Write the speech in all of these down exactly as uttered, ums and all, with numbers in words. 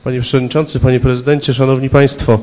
Panie Przewodniczący, Panie Prezydencie, Szanowni Państwo.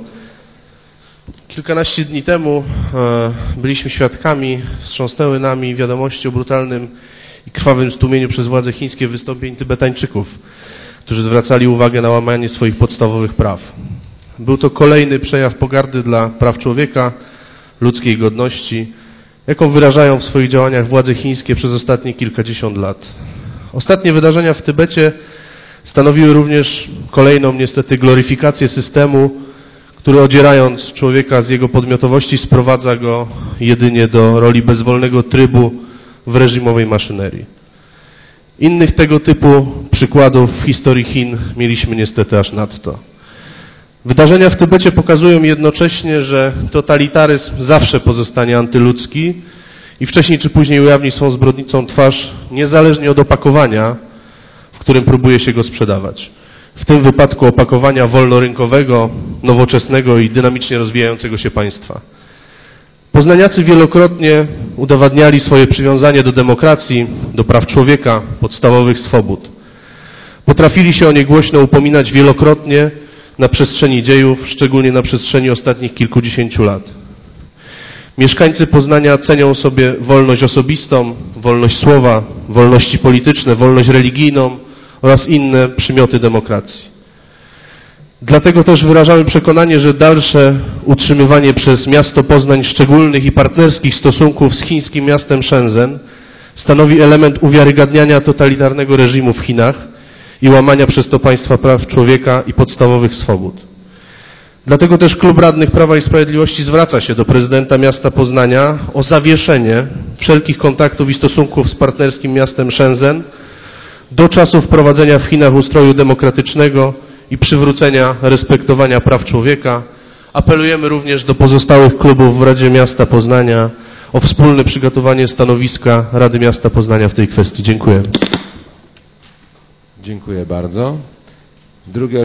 Kilkanaście dni temu e, byliśmy świadkami, wstrząsnęły nami wiadomości o brutalnym i krwawym stłumieniu przez władze chińskie wystąpień Tybetańczyków, którzy zwracali uwagę na łamanie swoich podstawowych praw. Był to kolejny przejaw pogardy dla praw człowieka, ludzkiej godności, jaką wyrażają w swoich działaniach władze chińskie przez ostatnie kilkadziesiąt lat. Ostatnie wydarzenia w Tybecie stanowiły również kolejną niestety gloryfikację systemu, który odzierając człowieka z jego podmiotowości sprowadza go jedynie do roli bezwolnego trybu w reżimowej maszynerii. Innych tego typu przykładów w historii Chin mieliśmy niestety aż nadto. Wydarzenia w Tybecie pokazują jednocześnie, że totalitaryzm zawsze pozostanie antyludzki i wcześniej czy później ujawni swą zbrodniczą twarz, niezależnie od opakowania, w którym próbuje się go sprzedawać. W tym wypadku opakowania wolnorynkowego, nowoczesnego i dynamicznie rozwijającego się państwa. Poznaniacy wielokrotnie udowadniali swoje przywiązanie do demokracji, do praw człowieka, podstawowych swobód. Potrafili się o nie głośno upominać wielokrotnie na przestrzeni dziejów, szczególnie na przestrzeni ostatnich kilkudziesięciu lat. Mieszkańcy Poznania cenią sobie wolność osobistą, wolność słowa, wolności polityczne, wolność religijną oraz inne przymioty demokracji. Dlatego też wyrażamy przekonanie, że dalsze utrzymywanie przez miasto Poznań szczególnych i partnerskich stosunków z chińskim miastem Shenzhen stanowi element uwiarygadniania totalitarnego reżimu w Chinach i łamania przez to państwa praw człowieka i podstawowych swobód. Dlatego też Klub Radnych Prawa i Sprawiedliwości zwraca się do prezydenta miasta Poznania o zawieszenie wszelkich kontaktów i stosunków z partnerskim miastem Shenzhen do czasu wprowadzenia w Chinach ustroju demokratycznego i przywrócenia respektowania praw człowieka. Apelujemy również do pozostałych klubów w Radzie Miasta Poznania o wspólne przygotowanie stanowiska Rady Miasta Poznania w tej kwestii. Dziękuję. Dziękuję bardzo. Drugie